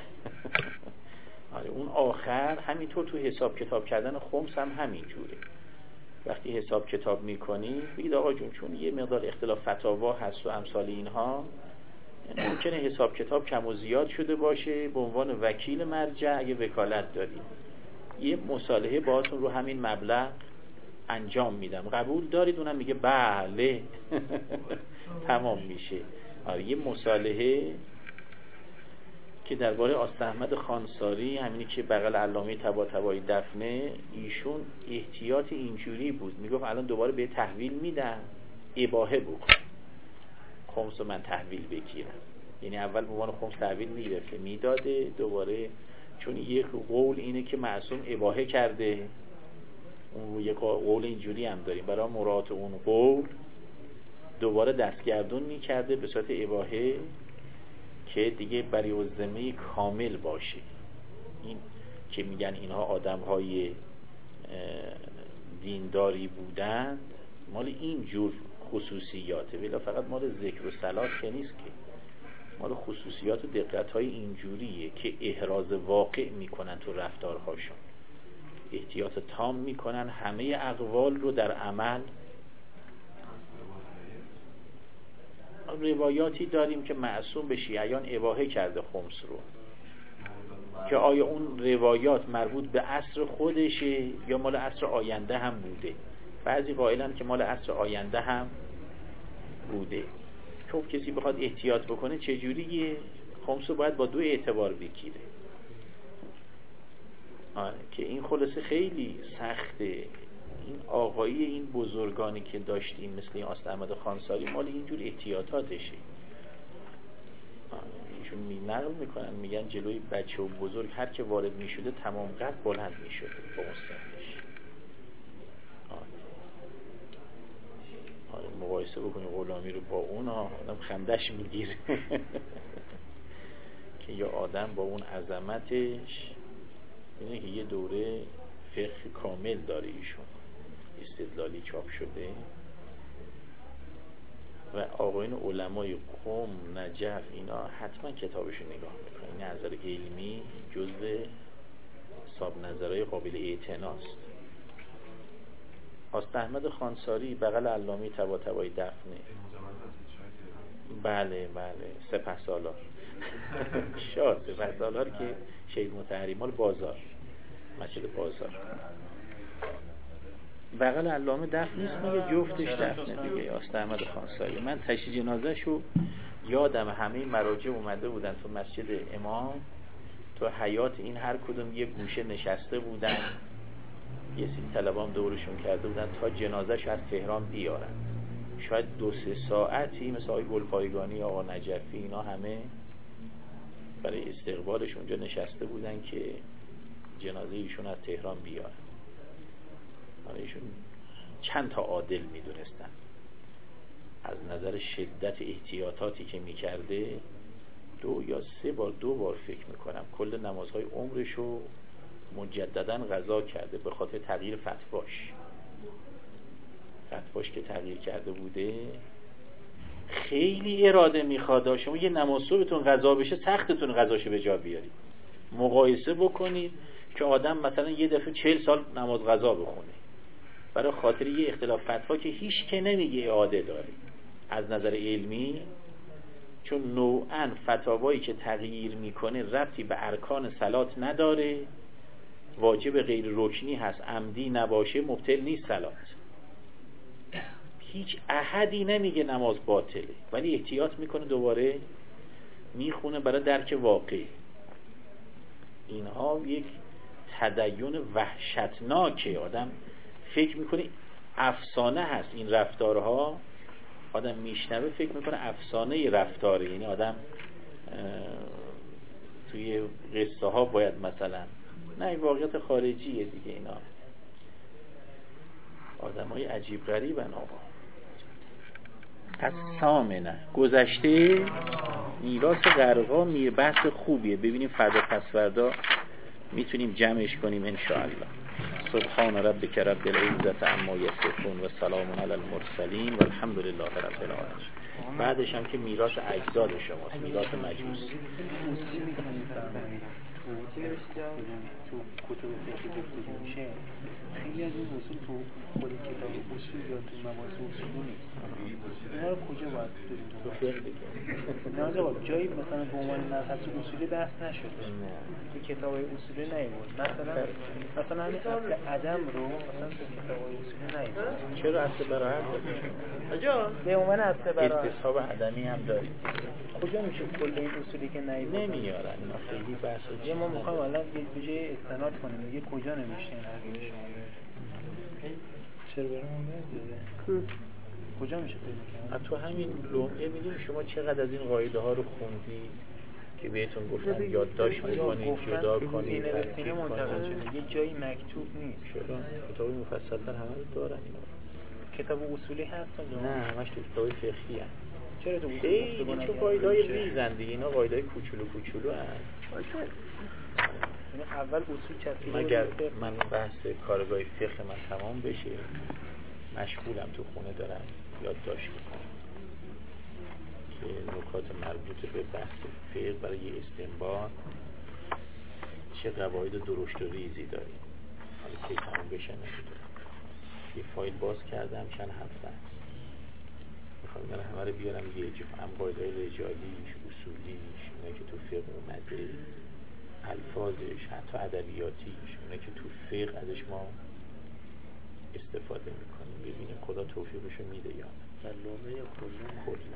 آره، اون آخر همینطور تو حساب کتاب کردن خمس هم همین جوره. وقتی حساب کتاب میکنی بگید آقا جون چون یه مقدار اختلاف فتاوا هست و امثال اینها، ممکنه حساب کتاب کم و زیاد شده باشه، به عنوان وکیل مرجع اگه وکالت دارید یه مصالحه باهاتون رو همین مبلغ انجام میدم، قبول دارید؟ اونم میگه بله. تمام میشه. آره، یه مصالحه که درباره آست احمد خانساری، همینی که بغل علامه طباطبایی دفنه، ایشون احتیاط اینجوری بود، میگفت الان دوباره به تحویل میدم، اباحه بکن خمس من تحویل بگیرم. یعنی اول به عنوان خمس تحویل میگرفته میداده، دوباره چون یک قول اینه که معصوم اباحه کرده، اون یک قول اینجوری هم داریم، برای مراعات اون قول دوباره دستگردون میکرده به صورت اباحه که دیگه برای الذمه کامل باشه. این که میگن اینها آدم‌های دینداری بودند مال این جور خصوصیاته، ولی فقط مال ذکر و صلات که نیست، که مال خصوصیات و دقت‌های اینجوریه که احراز واقع میکنن تو رفتارهاشون، احتیاط تام میکنن همه اقوال رو در عمل. روایاتی داریم که معصوم به شیعیان اباحه کرده خمس رو، که آیا اون روایات مربوط به عصر خودشه یا مال عصر آینده هم بوده؟ بعضی قائلن که مال عصر آینده هم بوده. چون کسی بخواد احتیاط بکنه چجوریه؟ خمس رو باید با دو اعتبار بگیره. که این خلاصه خیلی سخته. این آقایی این بزرگانی که داشتیم مثل این آست احمد خانساری مال اینجور احتیاطاتشه. ایشون نقل میکنن میگن جلوی بچه و بزرگ هر که وارد میشده تمام قد بلند میشده با اون سنش. مقایسه بکنی غلامی رو با اون آدم خندش میگیره. که یا آدم با اون عظمتش اینه که یه دوره فقه کامل داره ایشون، استدلالی چاپ شده و آقایون علمای قم، نجف اینا حتما کتابشو نگاه میکنن. این نظر علمی جزء حساب نظرهای قابل اعتناست. آست احمد خانساری بغل علامه طباطبایی دفنه. بله سپهسالار. شاد سپهسالار که شهید مطهری مال بازار، مسجد بازار بغل علامه دفن نیست، میگه جفتش دفنه دیگه آست احمد خانساری. من تشییع جنازه‌شو یادم همه مراجع اومده بودن تو مسجد امام، تو حیات این هر کدوم یه گوشه نشسته بودن، یه سری طلبام دورشون کرده بودن تا جنازه‌ش از تهران بیارن. شاید 2-3 ساعتی مثل آقای گلپایگانی، آقا نجفی اینا همه برای استقبالش اونجا نشسته بودن که جنازه ایشون از تهران بیارن. ایشون چند تا عادل میدونستن از نظر شدت احتیاطاتی که میکرده. 2 یا 3 بار فکر میکنم کل نمازهای عمرشو مجددا قضا کرده به خاطر تغییر فتواش که تغییر کرده بوده. خیلی اراده میخواد شما یه نماز صبحتون قضا بشه سختتون قضاشو به جا بیارید. مقایسه بکنید که آدم مثلا یه دفعه 40 سال نماز قضا بخونه برای خاطر یه اختلاف فتوا که هیچ که نمیگه اعاده داره. از نظر علمی چون نوعاً فتاوایی که تغییر میکنه ربطی به ارکان صلات نداره، واجب غیر رکنی هست، عمدی نباشه مبطل نیست صلات. هیچ احدی نمیگه نماز باطله، ولی احتیاط میکنه دوباره میخونه برای درک واقعی. اینها یک تدین وحشتناکه. آدم فکر میکنه افسانه هست این رفتارها، آدم میشنوه فکر میکنه افسانه رفتاره، یعنی آدم توی قصه ها باید مثلا، نه این واقعیت خارجیه دیگه. اینا آدم های عجیب غریبن. آقا از سامنه گذشته میراث غرقا بحث خوبیه، ببینیم فردا پس فردا میتونیم جمعش کنیم انشاءالله. سبحان ربک رب العزة عما یصفون و سلام علی المرسلین و الحمد لله رب العالمین. بعدش هم که میراث اجداد شماست، میراث مجوس. تو کتب فقهی گفته میشه خیلی از این اصول تو خود کتاب اصول یا تو مباحث اصولی نیست. اینا رو کجا باید بریم تو فقه دیگه؟ نه جواب جایی مثلا به عنوان مبحث اصولی بحث نشده. تو کتابای اصولی نیومد. مثلا همین اصل عدم رو مثلا تو کتابای اصولی نیومد. چرا اصل براحت کجا؟ به عنوان اصل براحت استصحاب عدمی هم داریم. کجا میشه کل این اصولی که نیومد نمیارن اینا خیلی بحث یه ما میخوایم الان به جای استناد کنیم میگه کجا نمیشه این حرفش. چرا برامون نمیده؟ کجا میشه پیدا کرد؟ تو همین لوحه میدونی شما چقدر از این قاعده ها رو خوندی که بهتون گفتن یادداشت بکنید، جدا کنید، ترتیب منتقل شده. یه جایی مکتوب نیست. چرا؟ کتاب مفصل‌تر همه رو دارن اینا. کتاب اصولی هست نه همش تو کتاب فقهی هست. چرا تو اصولی تو قاعده‌های ریزن دیگه، اینا قاعده‌های کوچولو هست. اول اصول چسبیده مگر من بحث کارگاه فقه من تمام بشه مشغولم تو خونه دارم یادداشت میکنم که نکات مربوط به بحث فقه برای استنباط چه قواعد درشت و ریزی داریم. حالا که تمام بشه نمیدونم. یه فایل باز کردم چند هفته است، میخوام اینا همه رو بیارم یه جا، هم قاعده‌های رجالیش، اصولیش، اینا که تو فقه اومده، الفاظش، حتی ادبیاتیش، اونه که تو فقه ازش ما استفاده میکنیم، ببینیم خدا توفیقشو میده یا نه. در لومه یا کلا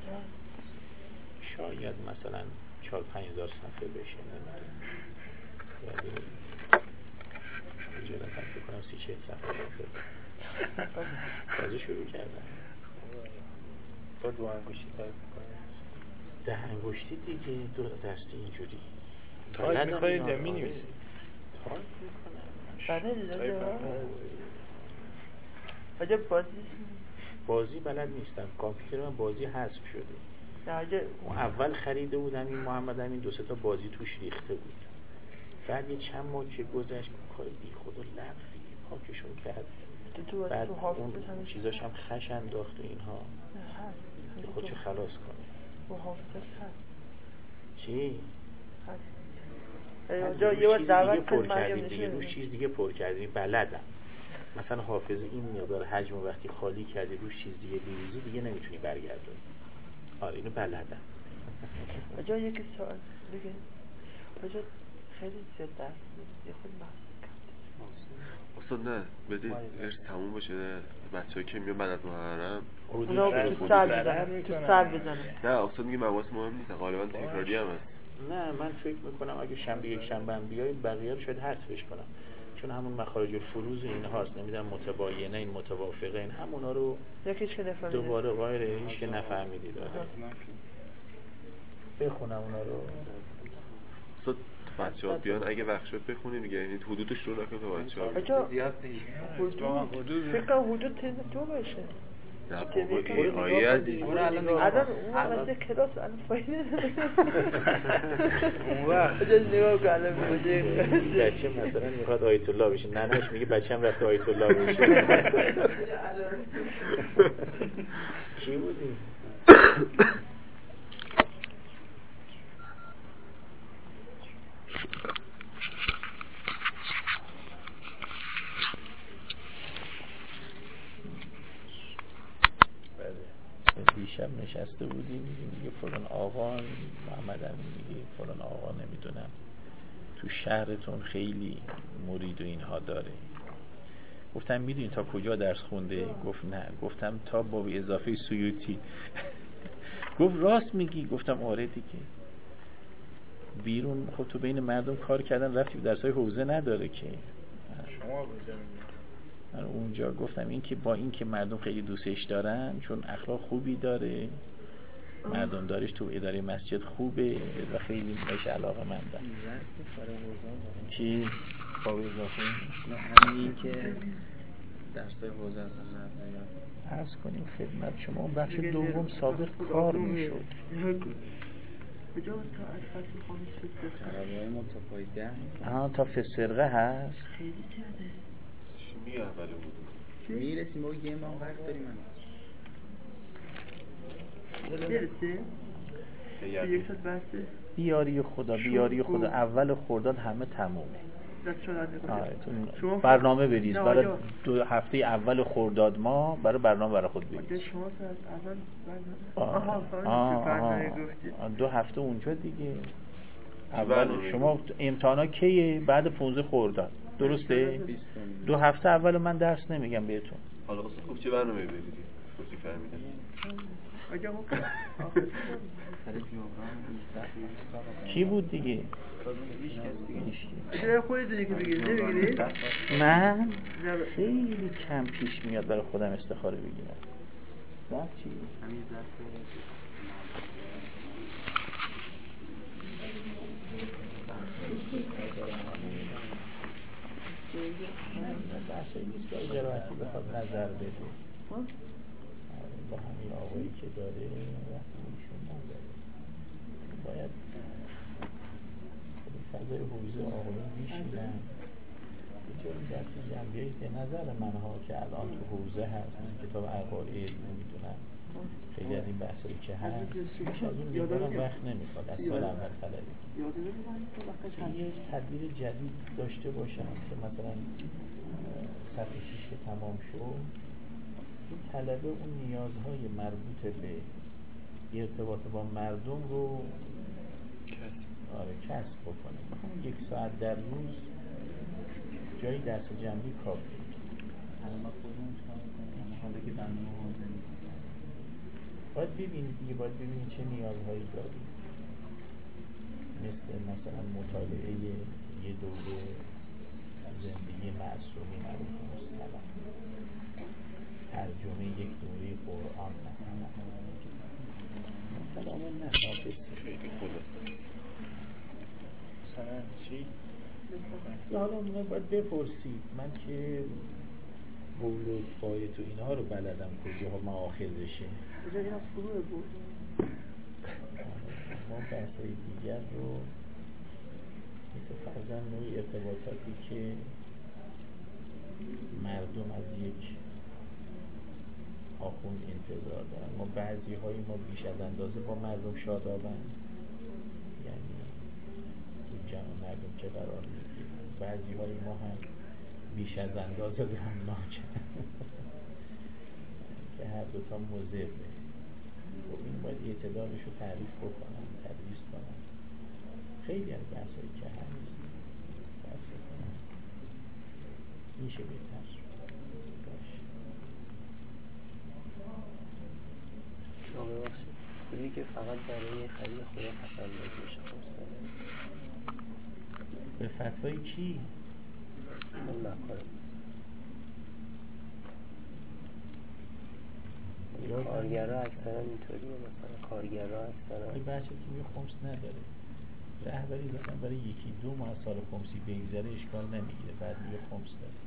شاید مثلا 4-5 هزار صفحه بشه، نمیدونم، ولی اجازه فکر کنم 30-40 صفحه شد. تازه شروع کردم. با 2 انگشتی تایپ میکنم. 10 انگشتی دیگه، 2 دستی اینجوری تایپ میکنید یا مینویسید؟ تایپ میکنم. بازی بلد نیستم. کامپیوتر من بازی حذف شده. اول خریده بودم این محمد امین 2-3 تا بازی توش ریخته بود. بعد یه چند ماه که گذشت کار بی خدا لغوی پاکشون کرد. بعد اون چیزاش هم خش انداخت و اینها که خودشو خلاص کنه. چی؟ جا یه وقت دعوت پر کردیم دیگه، روش چیز دیگه پر کردیم، بلدم. مثلا حافظه این مقدار حجم وقتی خالی کردی روش چیز دیگه بریزی دیگه نمیتونی برگردونی. آره اینو بلدم. جا یکی سوال دیگه. جا خیلی زیاد درس یه خود بحث اصلا نه بدید ارس تموم باشه بچه‌ها که میان بعد از محرم اونا تو سر بزنن. نه اصلا میگه مباحث مهم نیست، غالبا تکراری هم هست. نه من فکر میکنم اگه شنبه یک شنبه هم بیایید بقیه رو شاید حذفش کنم، چون همون مخارج الفروض این هاست، نمیدونم متباینه این متوافقه این همونا رو دوباره غیر هیچ که نفهمیدید بخونم اونا رو. بچه‌ها بیان اگه وقت شد بخونیم دیگه، یعنی حدودش رو نکنه تا بچه‌ها زیاد حدود فکر کنم حدود ترم 2 بشه. نه بابا این آیه عزیز الان اون واسه کلاس الان فایده اون وقت نگاه کن الان بچه مثلا میخواد آیت الله بشه، ننهش میگه بچه‌م رفته آیت الله بشه. چی بودی؟ دیشب نشسته بودیم میگه فلان آقا محمد امین میگه فلان آقا نمیدونم تو شهرتون خیلی مرید و اینها داره. گفتم میدونی تا کجا درس خونده؟ گفت نه. گفتم تا با اضافه سیوطی. گفت راست میگی؟ گفتم آره دیگه. بیرون خب تو بین مردم کار کردن رفتی درسای حوزه نداره که. شما حوزه من اونجا گفتم این که با این که مردم خیلی دوستش دارن چون اخلاق خوبی داره، مردم دارش تو اداره مسجد خوبه و خیلی بهش علاقه مندن. چی؟ با اضافه همین که درسای حوزه از عرض کنیم خدمت شما اون بخش دوم سابق کار میشد. کجا تا از فصل خامس شد ترابای متفایده تا فسرقه هست. خیلی زیاده. شیمی اوله بود میرسیم با یه ماه وقت داریم برسه؟ یک ساعت بسته؟ بیاری خدا اول خرداد همه تمومه. برنامه بریز برای 2 هفته اول خرداد ما برای برنامه برای خود بریز. شما اول 2 هفته اونجا دیگه. اول شما امتحانا کیه؟ بعد 15 خرداد درسته؟ 2 هفته اول من درس نمیگم بهتون. حالا اصلا خوب چه برنامه بریدی؟ گفتی فهمیدم. کی بود دیگه؟ من خیلی کم پیش میاد برای خودم استخاره بگیرم. بعد چی؟ بحثایی نیست که جراحتی بخواد نظر بده با همین آقایی که داره وقتی ایشون نداره باید فضای حوزه آقایون میشینن یه جایی دست جنبیهی به نظر منها که الان تو حوزه هست من کتاب عقاید نمیدونم خیلی از این بحثایی که هست میشه از اون میدونم وقت نمیخواد از سال اول طلبی یه تدبیر جدید داشته باشم که مثلا صفحه 6 که تمام شد این طلبه اون نیازهای مربوط به ارتباط با مردم رو کسب بکنه. همون 1 ساعت در روز جایی درس جنبی کافیه. باید ببینید چه نیازهایی داری. مثلا مطالعه یه دوره زندگی معصومی مربوط به مصطلح، ترجمه یک دوره قرآن مثلا نه حافظ خیلی خوبه. مثلا چی؟ حالا من باید بپرسید من که بولد فایت و اینها رو بلدم کجاها مآخذ بشه. کجا اینا فروع بود؟ ما بحثای دیگر رو مثل فرضاً نوعی ارتباطاتی که مردم از یک آخوند انتظار دارن. ما بعضی های ما بیش از اندازه با مردم شادابند، یعنی تو جمع مردم که قرار میگیرن. بعضی های ما هم بیش از اندازه غمناکن که هر دوتا مضره. خب این باید اعتدالش رو تعریف بکنم، تدریس کنم. خیلی از بحثایی که هست میشه بهتر باشه. شما ببخشید بودی که فقط برای خرید خدا تفنداز میشه خمسه به فتوای کی؟ اون نکاره کارگرها اکثرا اینطوریه. مثلا کارگرها اکثرا این بچه که میگه خمس نداره رهبری زدن برای 1-2 ماه سال خمسی بگذره اشکال نمیگیره، بعد میگه خمس داره.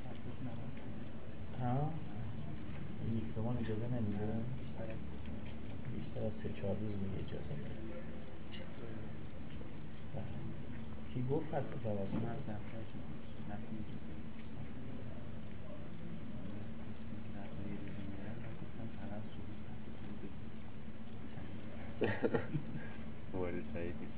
این 1-2 ماه اجازه نمیگیره، بیشتر از 3-4 روز میگه اجازه میگیره. کی گفت فتوا جواب میده؟ مورد سعیدی